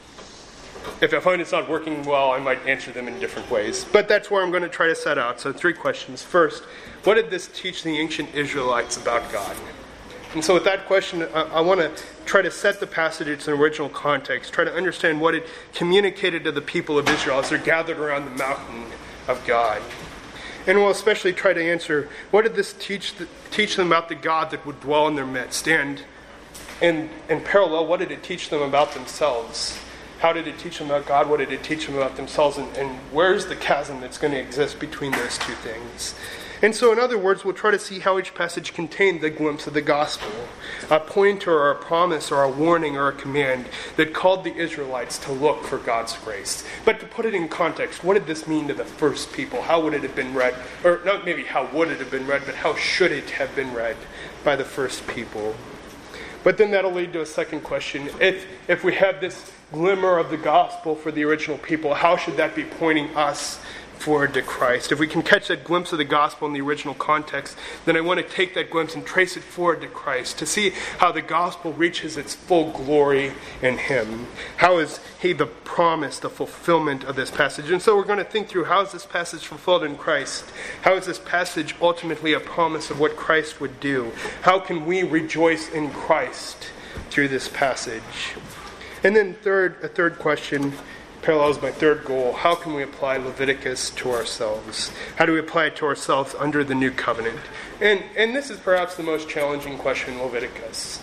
if I find it's not working well, I might answer them in different ways. But that's where I'm going to try to set out. So three questions. First, what did this teach the ancient Israelites about God? And so with that question, I want to try to set the passage in its original context, try to understand what it communicated to the people of Israel as they're gathered around the mountain of God. And we'll especially try to answer, what did this teach them about the God that would dwell in their midst? And in parallel, what did it teach them about themselves? How did it teach them about God? What did it teach them about themselves? And where's the chasm that's going to exist between those two things? And so, in other words, we'll try to see how each passage contained the glimpse of the gospel, a pointer or a promise or a warning or a command that called the Israelites to look for God's grace. But to put it in context, what did this mean to the first people? How would it have been read? Or not maybe how would it have been read, but how should it have been read by the first people? But then that'll lead to a second question. If we have this glimmer of the gospel for the original people, how should that be pointing us forward to Christ? If we can catch that glimpse of the gospel in the original context, then I want to take that glimpse and trace it forward to Christ to see how the gospel reaches its full glory in Him. How is He the promise, the fulfillment of this passage? And so we're going to think through, how is this passage fulfilled in Christ? How is this passage ultimately a promise of what Christ would do? How can we rejoice in Christ through this passage? And then a third question parallels my third goal. How can we apply Leviticus to ourselves? How do we apply it to ourselves under the new covenant? And this is perhaps the most challenging question in Leviticus.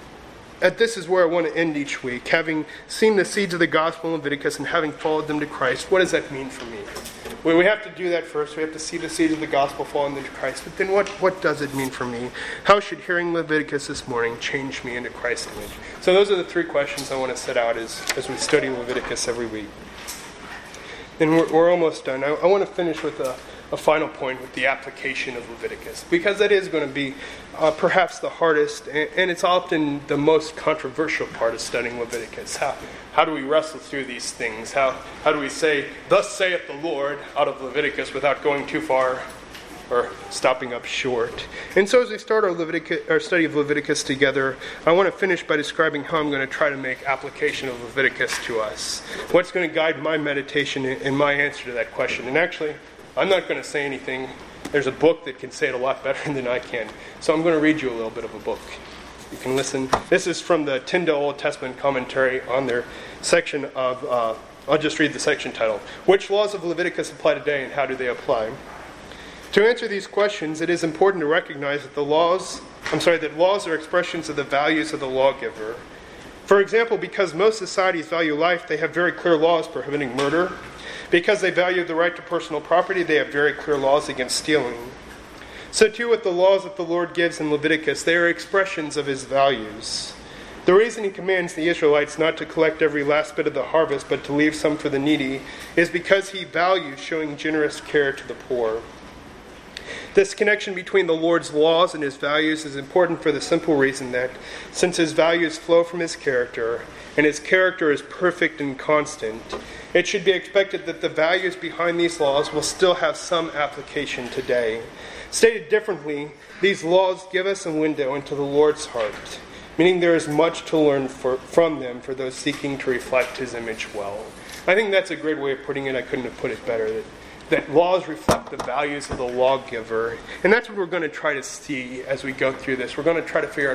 This is where I want to end each week. Having seen the seeds of the gospel in Leviticus and having followed them to Christ, what does that mean for me? Well, we have to do that first. We have to see the seeds of the gospel falling into Christ. But then what does it mean for me? How should hearing Leviticus this morning change me into Christ's image? So those are the three questions I want to set out as we study Leviticus every week. And we're almost done. I want to finish with a final point with the application of Leviticus, because that is going to be perhaps the hardest, and it's often the most controversial part of studying Leviticus. How do we wrestle through these things? How do we say, "Thus saith the Lord," out of Leviticus without going too far or stopping up short? And so as we start our study of Leviticus together, I want to finish by describing how I'm going to try to make application of Leviticus to us. What's going to guide my meditation and my answer to that question? And actually, I'm not going to say anything. There's a book that can say it a lot better than I can. So I'm going to read you a little bit of a book. You can listen. This is from the Tyndale Old Testament commentary on their section of, I'll just read the section title. Which laws of Leviticus apply today and how do they apply? To answer these questions, it is important to recognize that laws are expressions of the values of the lawgiver. For example, because most societies value life, they have very clear laws prohibiting murder. Because they value the right to personal property, they have very clear laws against stealing. So too with the laws that the Lord gives in Leviticus, they are expressions of His values. The reason He commands the Israelites not to collect every last bit of the harvest, but to leave some for the needy, is because He values showing generous care to the poor. This connection between the Lord's laws and His values is important for the simple reason that, since His values flow from His character, and His character is perfect and constant, it should be expected that the values behind these laws will still have some application today. Stated differently, these laws give us a window into the Lord's heart, meaning there is much to learn from them for those seeking to reflect His image well. I think that's a great way of putting it. I couldn't have put it better. That laws reflect the values of the lawgiver. And that's what we're going to try to see as we go through this. We're going to try to figure out,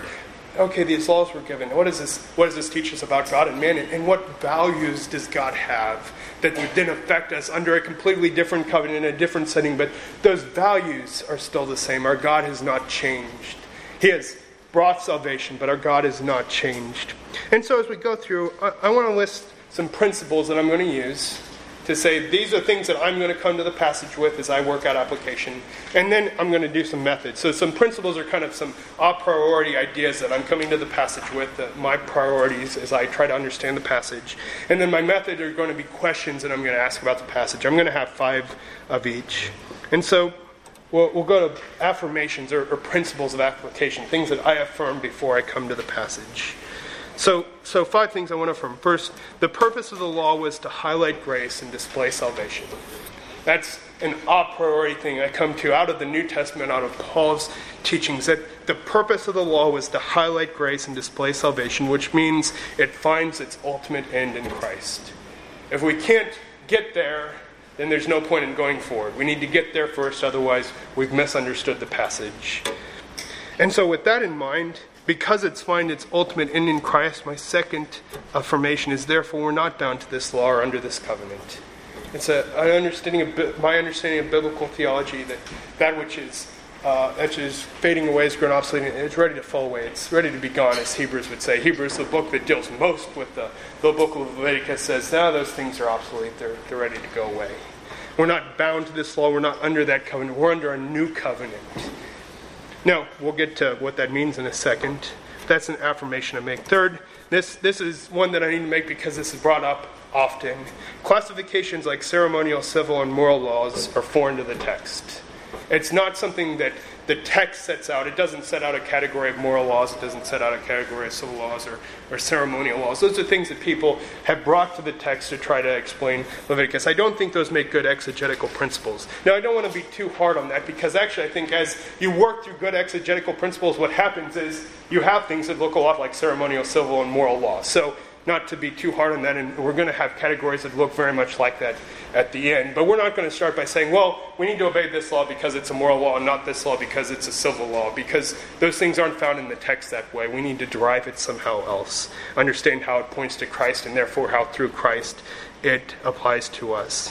okay, these laws were given. What does this teach us about God and man? And what values does God have that would then affect us under a completely different covenant, in a different setting? But those values are still the same. Our God has not changed. He has brought salvation, but our God is not changed. And so as we go through, I want to list some principles that I'm going to use to say these are things that I'm going to come to the passage with as I work out application. And then I'm going to do some methods. So some principles are kind of some a priori ideas that I'm coming to the passage with, my priorities as I try to understand the passage. And then my method are going to be questions that I'm going to ask about the passage. I'm going to have 5 of each. And so we'll go to affirmations or principles of application, things that I affirm before I come to the passage. So 5 things I want to affirm. First, the purpose of the law was to highlight grace and display salvation. That's an a priori thing I come to out of the New Testament, out of Paul's teachings, that the purpose of the law was to highlight grace and display salvation, which means it finds its ultimate end in Christ. If we can't get there, then there's no point in going forward. We need to get there first, otherwise we've misunderstood the passage. And so with that in mind, because it's find its ultimate end in Christ, my second affirmation is, therefore, we're not bound to this law or under this covenant. It's my understanding of biblical theology that which is fading away, is grown obsolete, and it's ready to fall away. It's ready to be gone, as Hebrews would say. Hebrews, the book that deals most with the book of Leviticus, says, now those things are obsolete. They're ready to go away. We're not bound to this law. We're not under that covenant. We're under a new covenant. Now, we'll get to what that means in a second. That's an affirmation I make. Third, this is one that I need to make because this is brought up often. Classifications like ceremonial, civil, and moral laws are foreign to the text. It's not something that the text sets out. It doesn't set out a category of moral laws. It doesn't set out a category of civil laws or ceremonial laws. Those are things that people have brought to the text to try to explain Leviticus. I don't think those make good exegetical principles. Now, I don't want to be too hard on that because actually I think as you work through good exegetical principles, what happens is you have things that look a lot like ceremonial, civil, and moral laws. So not to be too hard on that, and we're going to have categories that look very much like that at the end. But we're not going to start by saying, well, we need to obey this law because it's a moral law and not this law because it's a civil law, because those things aren't found in the text that way. We need to derive it somehow else, understand how it points to Christ, and therefore how through Christ it applies to us.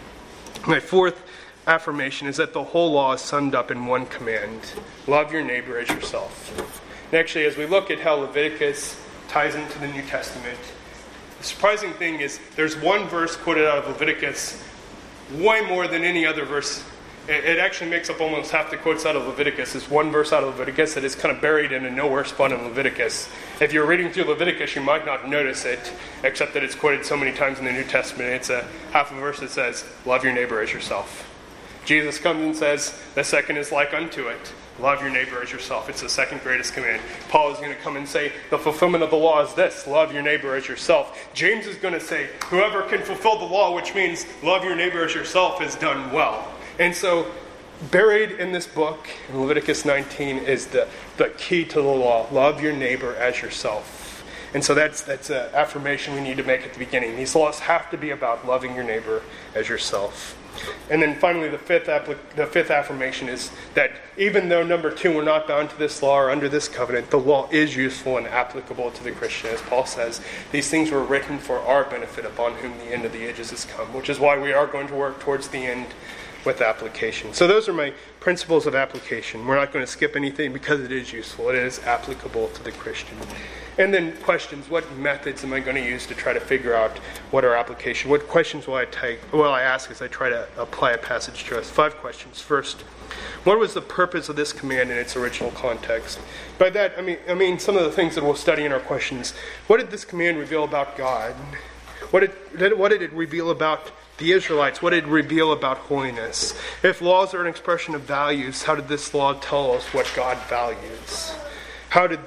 My fourth affirmation is that the whole law is summed up in one command: love your neighbor as yourself. And actually, as we look at how Leviticus ties into the New Testament, the surprising thing is there's one verse quoted out of Leviticus way more than any other verse. It actually makes up almost half the quotes out of Leviticus. There's one verse out of Leviticus that is kind of buried in a nowhere spot in Leviticus. If you're reading through Leviticus, you might not notice it, except that it's quoted so many times in the New Testament. It's a half a verse that says, love your neighbor as yourself. Jesus comes and says, the second is like unto it. Love your neighbor as yourself. It's the second greatest command. Paul is going to come and say, the fulfillment of the law is this: love your neighbor as yourself. James is going to say, whoever can fulfill the law, which means love your neighbor as yourself, has done well. And so, buried in this book, in Leviticus 19, is the key to the law. Love your neighbor as yourself. And so that's an affirmation we need to make at the beginning. These laws have to be about loving your neighbor as yourself. And then finally, the fifth affirmation is that even though, number 2, we're not bound to this law or under this covenant, the law is useful and applicable to the Christian. As Paul says, these things were written for our benefit, upon whom the end of the ages has come, which is why we are going to work towards the end with application. So those are my principles of application. We're not going to skip anything because it is useful. It is applicable to the Christian. And then questions. What methods am I going to use to try to figure out what our application? What questions will I take? Well, I ask as I try to apply a passage to us. 5 questions. First, what was the purpose of this command in its original context? By that, I mean some of the things that we'll study in our questions. What did this command reveal about God? What did it reveal about the Israelites? What did it reveal about holiness? If laws are an expression of values, how did this law tell us what God values? How did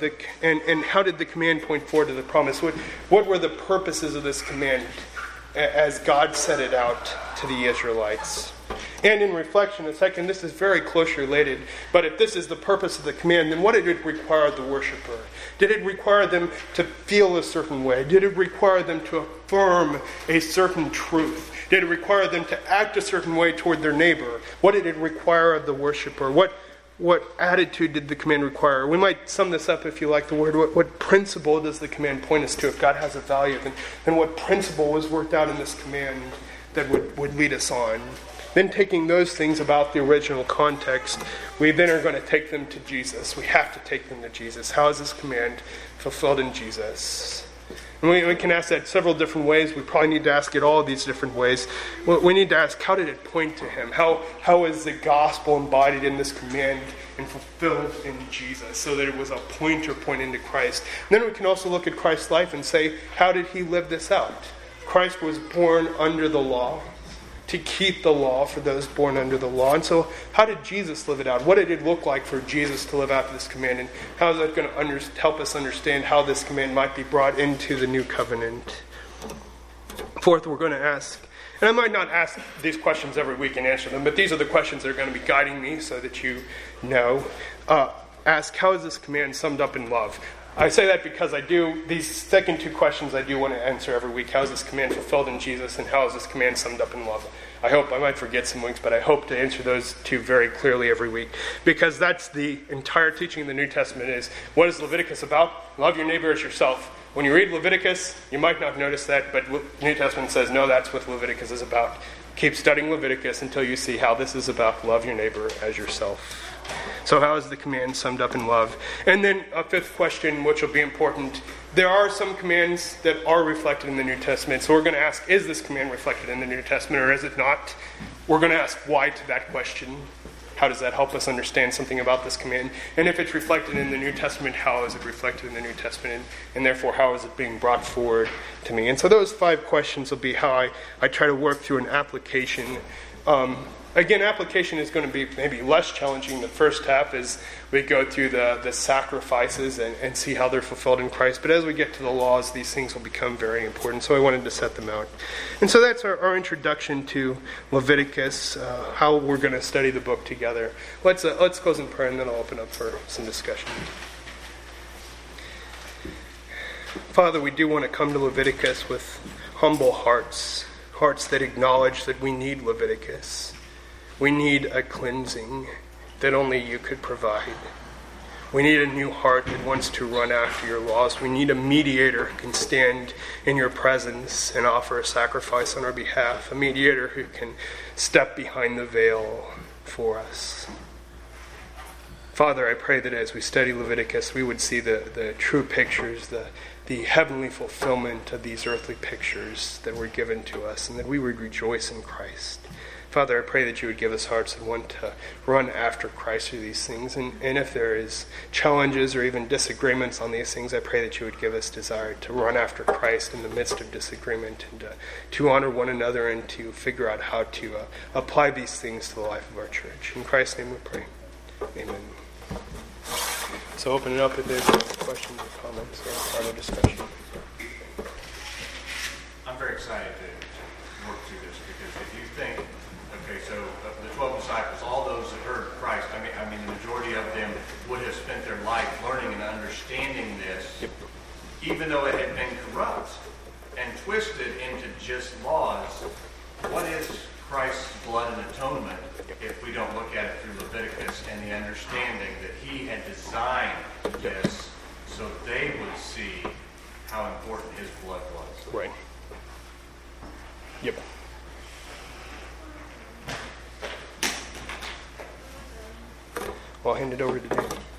the command point forward to the promise? What were the purposes of this command as God set it out to the Israelites? And in reflection, a second, this is very closely related, but if this is the purpose of the command, then what did it require of the worshiper? Did it require them to feel a certain way? Did it require them to affirm a certain truth? Did it require them to act a certain way toward their neighbor? What did it require of the worshiper? what attitude did the command require? We might sum this up, if you like the word. What principle does the command point us to? If God has a value, then what principle was worked out in this command that would lead us on? Then taking those things about the original context, we then are going to take them to Jesus. We have to take them to Jesus. How is this command fulfilled in Jesus? And we can ask that several different ways. We probably need to ask it all these different ways. We need to ask, how did it point to him? How is the gospel embodied in this command and fulfilled in Jesus, so that it was a pointer pointing to Christ? And then we can also look at Christ's life and say, how did he live this out? Christ was born under the law, to keep the law for those born under the law. And so how did Jesus live it out? What did it look like for Jesus to live out this command? And how is that going to help us understand how this command might be brought into the new covenant? Fourth, we're going to ask, and I might not ask these questions every week and answer them, but these are the questions that are going to be guiding me so that you know. Ask, how is this command summed up in love? I say that because these second two questions I do want to answer every week. How is this command fulfilled in Jesus, and how is this command summed up in love? I might forget some weeks, but I hope to answer those two very clearly every week. Because that's the entire teaching of the New Testament is, what is Leviticus about? Love your neighbor as yourself. When you read Leviticus, you might not notice that, but the New Testament says, no, that's what Leviticus is about. Keep studying Leviticus until you see how this is about love your neighbor as yourself. So how is the command summed up in love? And then a fifth question, which will be important. There are some commands that are reflected in the New Testament. So we're going to ask, is this command reflected in the New Testament or is it not? We're going to ask why to that question. How does that help us understand something about this command? And if it's reflected in the New Testament, how is it reflected in the New Testament? And therefore, how is it being brought forward to me? And so those 5 questions will be how I try to work through an application. Again, application is going to be maybe less challenging the first half as we go through the sacrifices and see how they're fulfilled in Christ. But as we get to the laws, these things will become very important. So I wanted to set them out. And so that's our introduction to Leviticus, how we're going to study the book together. Let's close in prayer and then I'll open up for some discussion. Father, we do want to come to Leviticus with humble hearts that acknowledge that we need Leviticus. We need a cleansing that only you could provide. We need a new heart that wants to run after your laws. We need a mediator who can stand in your presence and offer a sacrifice on our behalf. A mediator who can step behind the veil for us. Father, I pray that as we study Leviticus, we would see the true pictures, the heavenly fulfillment of these earthly pictures that were given to us, and that we would rejoice in Christ. Father, I pray that you would give us hearts that want to run after Christ through these things. And if there is challenges or even disagreements on these things, I pray that you would give us desire to run after Christ in the midst of disagreement and to honor one another and to figure out how to apply these things to the life of our church. In Christ's name we pray. Amen. So open it up if there's questions or comments or final discussion. I'm very excited to work through this because if you think, okay, so the 12 disciples, all those that heard Christ, I mean, the majority of them would have spent their life learning and understanding this, Yep. even though it had been corrupt and twisted into just laws. What is Christ's blood and atonement if we don't look at it through Leviticus and the understanding that he had designed this so they would see how important his blood was? Right. Yep. Well, I'll hand it over to Dan.